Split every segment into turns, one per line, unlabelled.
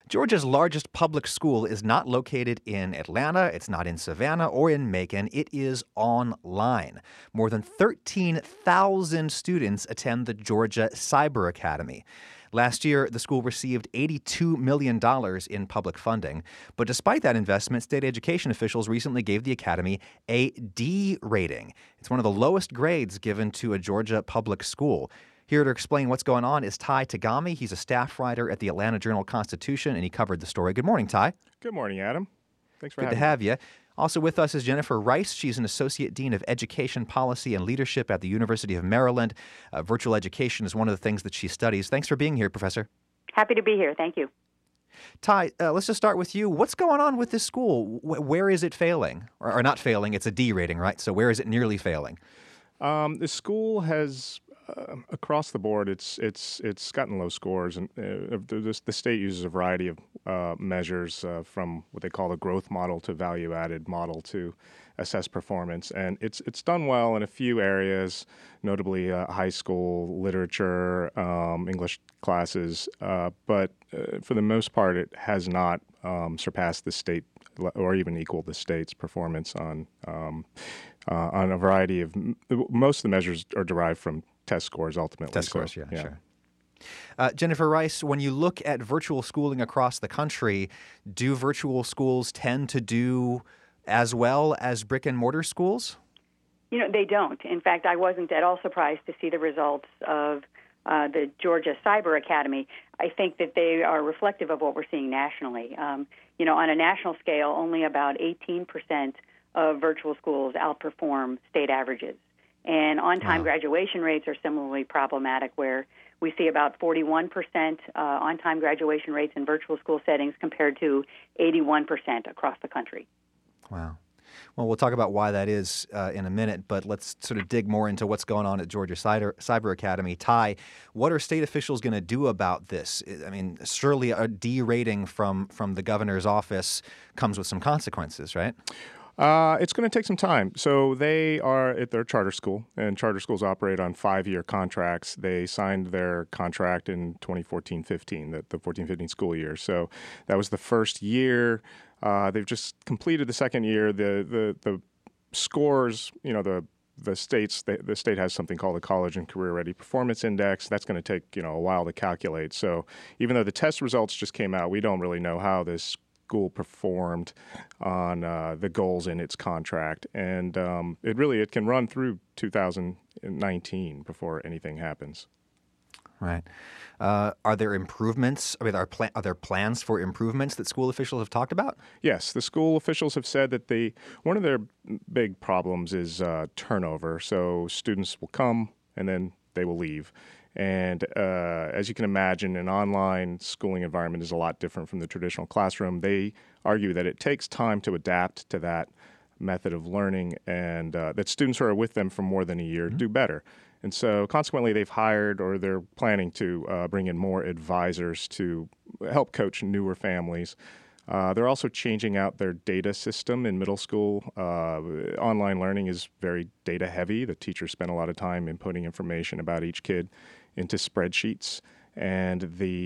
Georgia's largest public school is not located in Atlanta, it's not in Savannah or in Macon. It is online. More than 13,000 students attend the Georgia Cyber Academy. Last year, the school received $82 million in public funding. But despite that investment, state education officials recently gave the academy a D rating. It's one of the lowest grades given to a Georgia public school. Here to explain what's going on is Ty Tagami. He's a staff writer at the Atlanta Journal-Constitution, and he covered the story. Good morning, Ty.
Good morning, Adam. Thanks for
Good to
having me.
have you. Also with us is Jennifer Rice. She's an Associate Dean of Education Policy and Leadership at the University of Maryland. Virtual education is one of the things that she studies. Thanks for being here, Professor.
Happy to be here. Thank you.
Ty, let's just start with you. What's going on with this school? Where is it failing? Or not failing, it's a D rating, right? So where is it nearly failing?
The school has, across the board, it's gotten low scores, and the state uses a variety of measures from what they call the growth model to value-added model to assess performance, and it's done well in a few areas, notably high school literature, English classes, but for the most part, it has not surpassed the state or even equaled the state's performance on a variety of most of the measures are derived from test scores ultimately.
Test scores, yeah. Sure. Jennifer Rice, when you look at virtual schooling across the country, do virtual schools tend to do as well as brick and mortar schools?
You know, they don't. In fact, I wasn't at all surprised to see the results of the Georgia Cyber Academy. I think that they are reflective of what we're seeing nationally. You know, on a national scale, only about 18% of virtual schools outperform state averages. And on-time graduation rates are similarly problematic, where we see about 41% on-time graduation rates in virtual school settings compared to 81% across the country.
Wow. Well, we'll talk about why that is in a minute, but let's sort of dig more into what's going on at Georgia Cyber Academy. Ty, what are state officials going to do about this? I mean, surely a D rating from the governor's office comes with some consequences, right?
It's going to take some time. So they are at their charter school, and charter schools operate on 5-year contracts. They signed their contract in 2014-15, the 14-15 school year. So that was the first year. They've just completed the second year. The scores, you know, the state has something called the College and Career Ready Performance Index. That's going to take, you know, a while to calculate. So even though the test results just came out, we don't really know how this school performed on the goals in its contract, and it can run through 2019 before anything happens.
Right. Are there improvements? I mean, are there plans for improvements that school officials have talked about?
Yes, the school officials have said that one of their big problems is turnover. So students will come and then they will leave. And as you can imagine, an online schooling environment is a lot different from the traditional classroom. They argue that it takes time to adapt to that method of learning, and that students who are with them for more than a year do better. And so consequently, they've hired, or they're planning to bring in more advisors to help coach newer families. They're also changing out their data system in middle school. Online learning is very data heavy. The teachers spend a lot of time inputting information about each kid into spreadsheets. And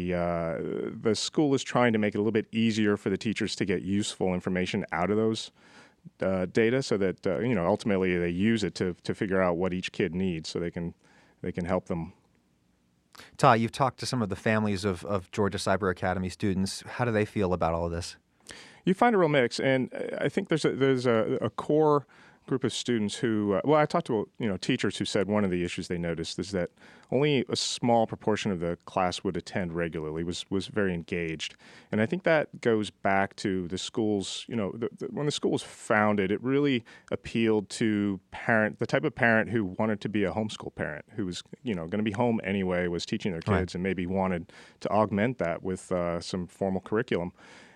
the school is trying to make it a little bit easier for the teachers to get useful information out of those data, so that ultimately they use it to figure out what each kid needs, so they can help them.
Ty, you've talked to some of the families of Georgia Cyber Academy students. How do they feel about all of this?
You find a real mix, and I think there's a core group of students who, I talked to teachers who said one of the issues they noticed is that only a small proportion of the class would attend regularly, was very engaged. And I think that goes back to the schools, when the school was founded, it really appealed to the type of parent who wanted to be a homeschool parent, who was, going to be home anyway, was teaching their kids, right, and maybe wanted to augment that with some formal curriculum.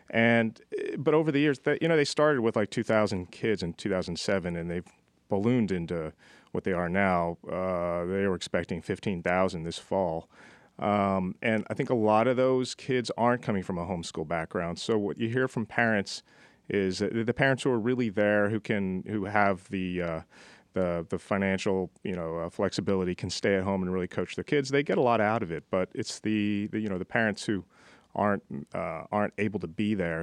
But over the years, they started with like 2,000 kids in 2007, and they've ballooned into what they are now. They were expecting 15,000 this fall. And I think a lot of those kids aren't coming from a homeschool background. So what you hear from parents is that the parents who are really there, who have the financial flexibility, can stay at home and really coach their kids. They get a lot out of it, but it's the parents who aren't able to be there,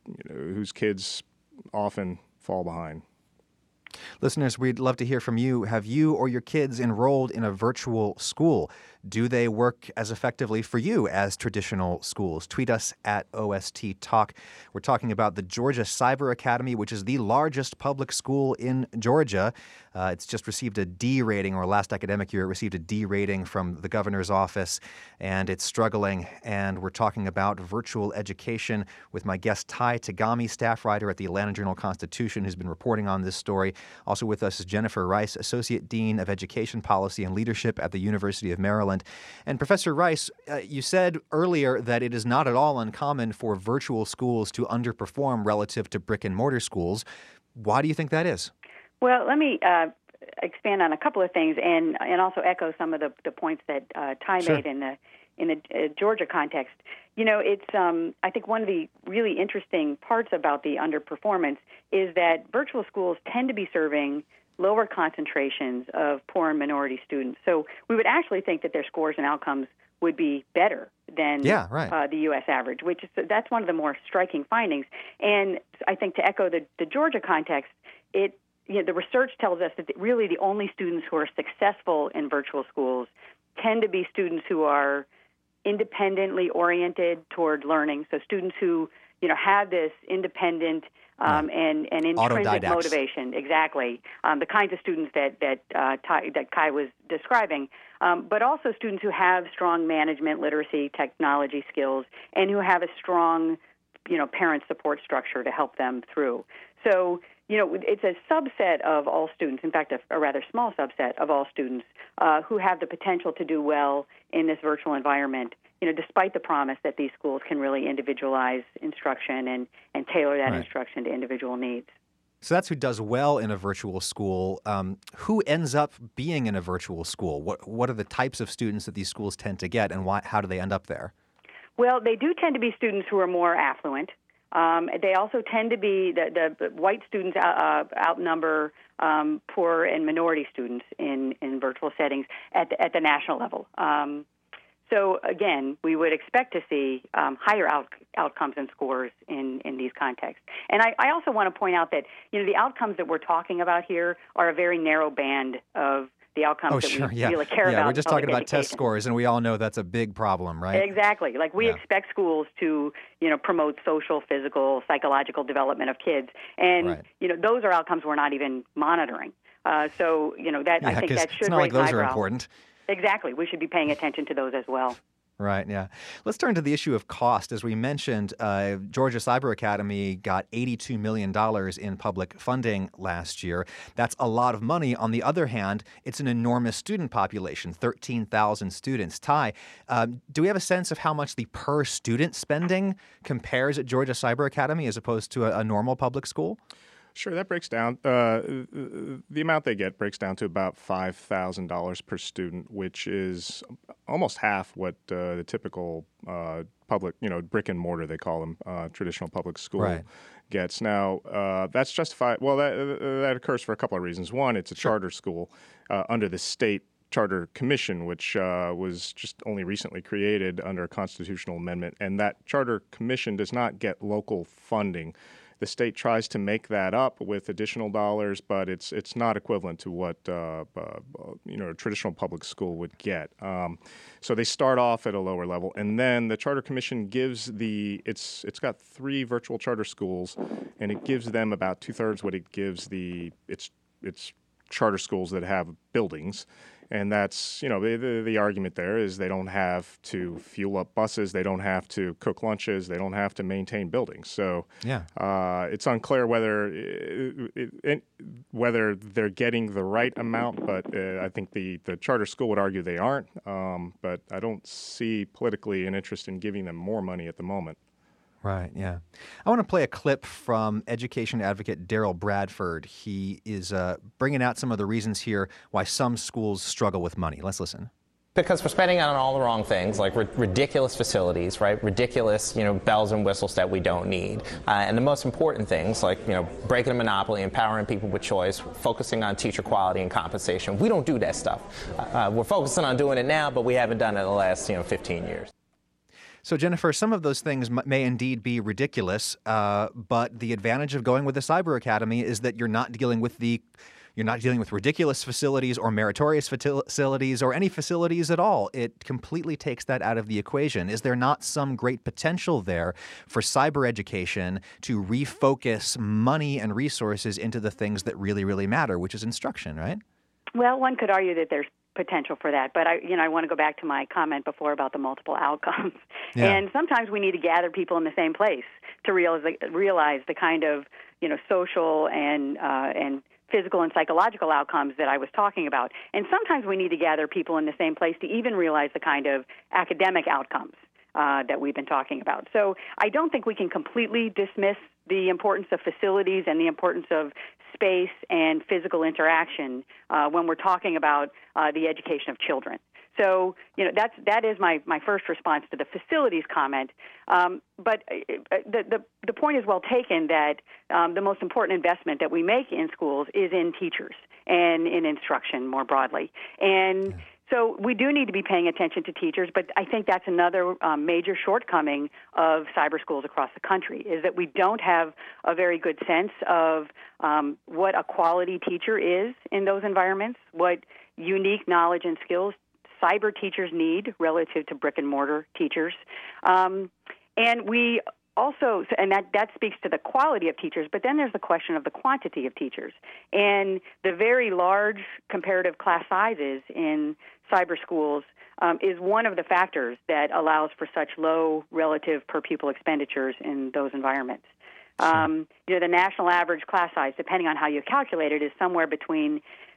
whose kids often fall behind.
Listeners, we'd love to hear from you. Have you or your kids enrolled in a virtual school? Do they work as effectively for you as traditional schools? Tweet us at OST Talk. We're talking about the Georgia Cyber Academy, which is the largest public school in Georgia. It's just received a D rating, or last academic year it received a D rating from the governor's office, and it's struggling. And we're talking about virtual education with my guest Ty Tagami, staff writer at the Atlanta Journal-Constitution, who's been reporting on this story. Also with us is Jennifer Rice, Associate Dean of Education Policy and Leadership at the University of Maryland. And Professor Rice, you said earlier that it is not at all uncommon for virtual schools to underperform relative to brick and mortar schools. Why do you think that is?
Well, let me expand on a couple of things and also echo some of the points that Ty made in the Georgia context. You know, it's I think one of the really interesting parts about the underperformance is that virtual schools tend to be serving lower concentrations of poor and minority students. So we would actually think that their scores and outcomes would be better than the U.S. average, that's one of the more striking findings. And I think to echo the Georgia context, the research tells us that really the only students who are successful in virtual schools tend to be students who are independently oriented toward learning. So students who, have this independent and intrinsic motivation. Exactly. The kinds of students that Kai was describing, but also students who have strong management, literacy, technology skills, and who have a strong, parent support structure to help them through. So, it's a subset of all students, in fact, a rather small subset of all students who have the potential to do well in this virtual environment, despite the promise that these schools can really individualize instruction and tailor that instruction to individual needs.
So that's who does well in a virtual school. Who ends up being in a virtual school? What are the types of students that these schools tend to get, and how do they end up there?
Well, they do tend to be students who are more affluent. They also tend to be the white students outnumber poor and minority students in virtual settings at the national level. So again, we would expect to see higher outcomes and scores in these contexts. And I also want to point out that the outcomes that we're talking about here are a very narrow band of the outcomes that we really care about.
We're just talking about test scores, and we all know that's a big problem, right?
Exactly. Like we expect schools to, promote social, physical, psychological development of kids, and those are outcomes we're not even monitoring. I think that should
it's not like those are important.
Exactly. We should be paying attention to those as well.
Right, yeah. Let's turn to the issue of cost. As we mentioned, Georgia Cyber Academy got $82 million in public funding last year. That's a lot of money. On the other hand, it's an enormous student population, 13,000 students. Ty, do we have a sense of how much the per-student spending compares at Georgia Cyber Academy as opposed to a normal public school?
Sure, that breaks down. The amount they get breaks down to about $5,000 per student, which is almost half what the typical public, brick and mortar, they call them, traditional public school gets. Now, that's justified. Well, that occurs for a couple of reasons. One, it's a charter school under the state Charter Commission, which was just only recently created under a constitutional amendment, and that Charter Commission does not get local funding. The state tries to make that up with additional dollars, but it's not equivalent to what a traditional public school would get. So they start off at a lower level, and then the Charter Commission gives it's got 3 virtual charter schools, and it gives them about 2/3 what it gives its charter schools that have buildings. And that's, the argument there is they don't have to fuel up buses, they don't have to cook lunches, they don't have to maintain buildings. So it's unclear whether they're getting the right amount, but I think the charter school would argue they aren't. But I don't see politically an interest in giving them more money at the moment.
Right, yeah. I want to play a clip from education advocate Daryl Bradford. He is bringing out some of the reasons here why some schools struggle with money. Let's listen.
Because we're spending on all the wrong things, like ridiculous facilities, right? Ridiculous, bells and whistles that we don't need. And the most important things, like, breaking a monopoly, empowering people with choice, focusing on teacher quality and compensation. We don't do that stuff. We're focusing on doing it now, but we haven't done it in the last, 15 years.
So, Jennifer, some of those things may indeed be ridiculous, but the advantage of going with the Cyber Academy is that you're not dealing with ridiculous facilities or meritorious facilities or any facilities at all. It completely takes that out of the equation. Is there not some great potential there for cyber education to refocus money and resources into the things that really, really matter, which is instruction, right?
Well, one could argue that there's potential for that, but I want to go back to my comment before about the multiple outcomes.
Yeah.
And sometimes we need to gather people in the same place to realize the kind of social and physical and psychological outcomes that I was talking about. And sometimes we need to gather people in the same place to even realize the kind of academic outcomes that we've been talking about. So I don't think we can completely dismiss the importance of facilities and the importance of space and physical interaction when we're talking about the education of children. So, that is my first response to the facilities comment. But the point is well taken that the most important investment that we make in schools is in teachers and in instruction more broadly. And so we do need to be paying attention to teachers, but I think that's another major shortcoming of cyber schools across the country, is that we don't have a very good sense of what a quality teacher is in those environments, what unique knowledge and skills cyber teachers need relative to brick and mortar teachers. And we also, and that speaks to the quality of teachers, but then there's the question of the quantity of teachers. And the very large comparative class sizes in cyber schools is one of the factors that allows for such low relative per pupil expenditures in those environments. The national average class size, depending on how you calculate it, is somewhere between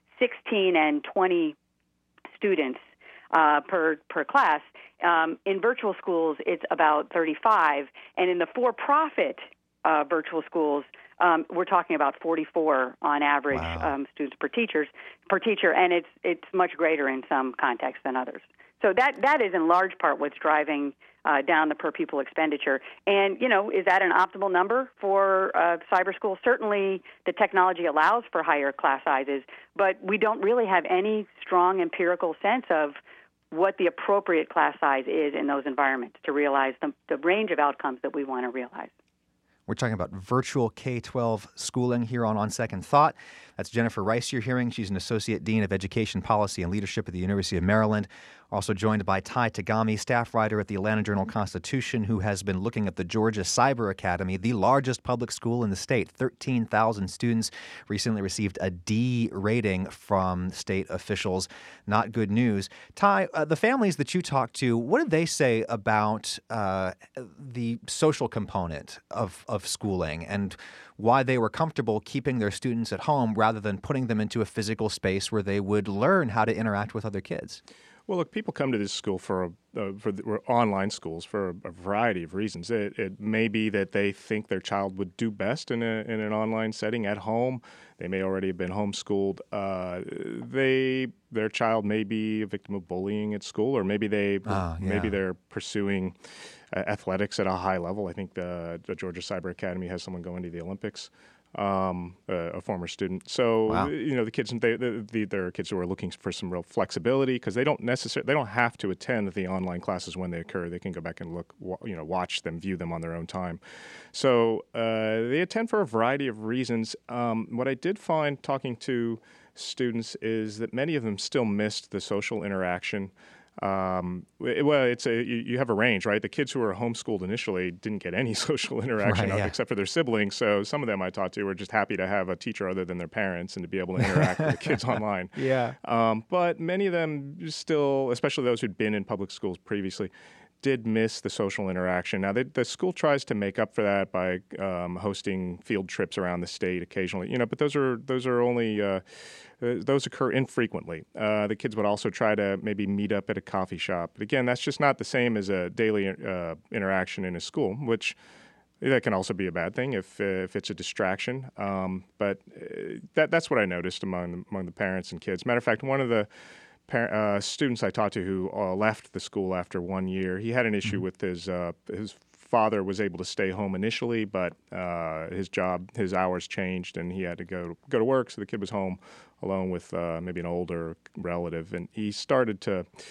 16 and 20 students per class. In virtual schools, it's about 35, and in the for-profit virtual schools, we're talking about 44 on average.
Wow.
Students per teacher, and it's much greater in some contexts than others. So that is in large part what's driving down the per pupil expenditure. And is that an optimal number for cyber schools? Certainly, the technology allows for higher class sizes, but we don't really have any strong empirical sense of what the appropriate class size is in those environments to realize the range of outcomes that we want to realize.
We're talking about virtual K-12 schooling here on Second Thought. That's Jennifer Rice you're hearing. She's an Associate Dean of Education Policy and Leadership at the University of Maryland. Also joined by Ty Tagami, staff writer at the Atlanta Journal-Constitution, who has been looking at the Georgia Cyber Academy, the largest public school in the state. 13,000 students recently received a D rating from state officials. Not good news. Ty, the families that you talked to, what did they say about the social component of schooling and why they were comfortable keeping their students at home rather than putting them into a physical space where they would learn how to interact with other kids?
Well, look, people come to this school for online schools for a variety of reasons. It may be that they think their child would do best in an online setting at home. They may already have been homeschooled. Their child may be a victim of bullying at school, or maybe they're pursuing athletics at a high level. I think the Georgia Cyber Academy has someone going to the Olympics. A former student. So,
wow.
The kids, there are kids who are looking for some real flexibility because they don't have to attend the online classes when they occur. They can go back and watch them, view them on their own time. So they attend for a variety of reasons. What I did find talking to students is that many of them still missed the social interaction. You have a range, right? The kids who were homeschooled initially didn't get any social interaction except for their siblings. So some of them I talked to were just happy to have a teacher other than their parents and to be able to interact with the kids online.
Yeah.
But many of them still, especially those who'd been in public schools previously, did miss the social interaction. Now, the school tries to make up for that by hosting field trips around the state occasionally, but those are only those occur infrequently. The kids would also try to maybe meet up at a coffee shop. But again, that's just not the same as a daily interaction in a school, which that can also be a bad thing if it's a distraction. But that's what I noticed among the parents and kids. Matter of fact, one of the students I talked to who left the school after 1 year, he had an issue with his father was able to stay home initially, but his hours changed and he had to go to work, so the kid was home alone with maybe an older relative, and he started to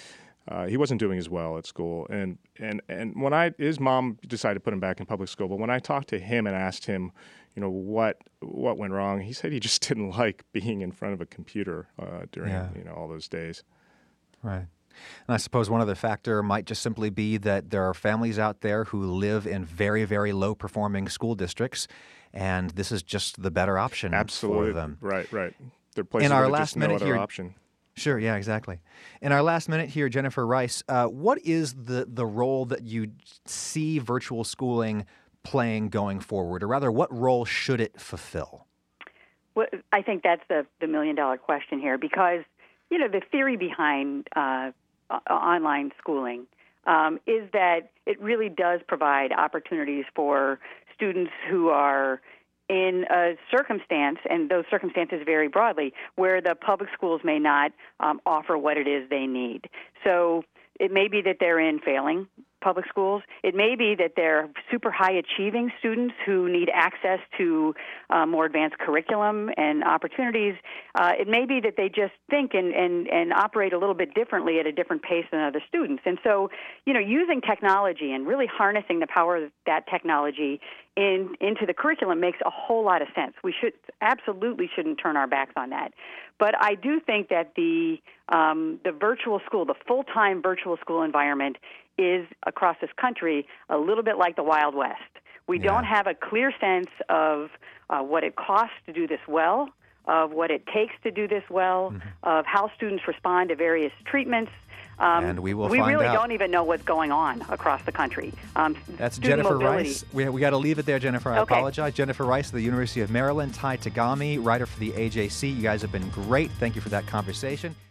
he wasn't doing as well at school. And when his mom decided to put him back in public school, but when I talked to him and asked him, what went wrong, he said he just didn't like being in front of a computer during all those days.
Right. And I suppose one other factor might just simply be that there are families out there who live in very, very low-performing school districts, and this is just the better option
Absolutely.
for them.
Right. There are places
In our
where there's
last
just no
minute
other
here,
option.
Sure, yeah, exactly. In our last minute here, Jennifer Rice, what is the role that you see virtual schooling playing going forward, or rather, what role should it fulfill?
Well, I think that's the million-dollar question here, because the theory behind online schooling is that it really does provide opportunities for students who are in a circumstance, and those circumstances vary broadly, where the public schools may not offer what it is they need. So it may be that they're in failing public schools. It may be that they're super high-achieving students who need access to more advanced curriculum and opportunities. It may be that they just think and operate a little bit differently at a different pace than other students. And so, using technology and really harnessing the power of that technology into the curriculum makes a whole lot of sense. We absolutely shouldn't turn our backs on that. But I do think that the virtual school, the full-time virtual school environment, is across this country a little bit like the Wild West. We don't have a clear sense of what it costs to do this well, of what it takes to do this well, of how students respond to various treatments.
And we will find out.
We really don't even know what's going on across the country.
That's Jennifer
mobility.
Rice. We got to leave it there, Jennifer. I apologize. Jennifer Rice of the University of Maryland, Ty Tagami, writer for the AJC. You guys have been great. Thank you for that conversation.